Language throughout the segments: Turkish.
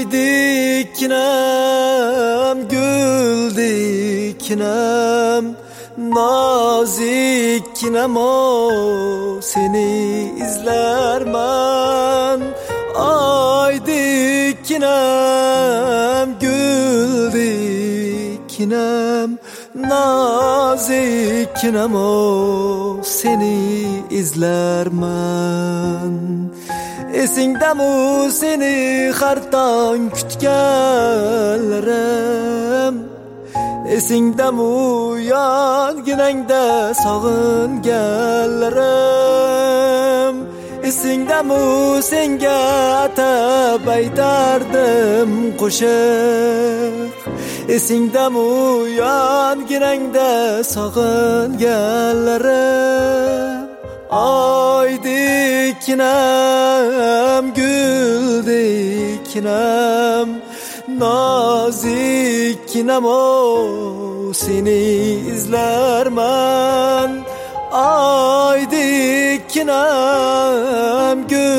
Oydikinem, güldikinem, nazikkinem o seni izlermen. Oydikinem, güldikinem, nazikkinem o seni izlermen. Esingdami seni har tong kutganlarim? Esingdami yonginangda sog'inganlarim? Esingdami senga atab aytardim qo'shiq? Esingdami yonginangda sog'inganlarim? Oydikinem, güldikinem, nazikkinem o seni izlermen. Oydikinem,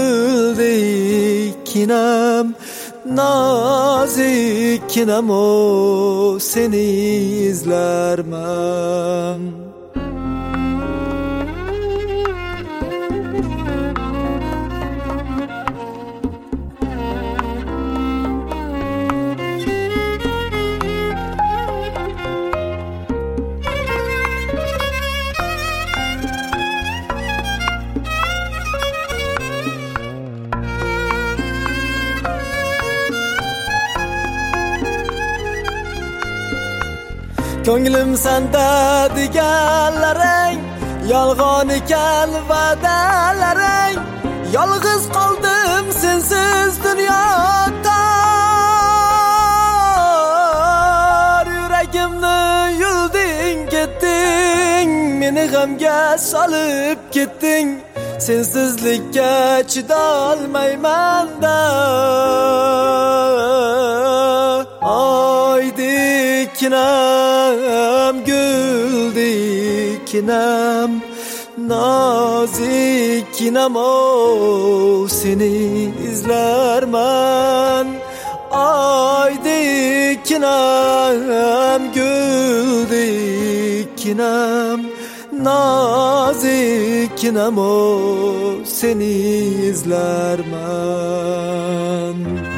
güldikinem, nazikkinem o seni izlermen. Ko'nglim senda deganlaring yolg'on ekan va'dalaring. Yolg'iz qoldim sensiz dunyoda. Yuragimni yulding ketding, meni g'amga solib ketding. Sensizlikka chidolmayman-da. Oydikinem, güldikinem, nazikkinem o seni izlermen. Oydikinem, güldikinem, nazikkinem o seni izlermen.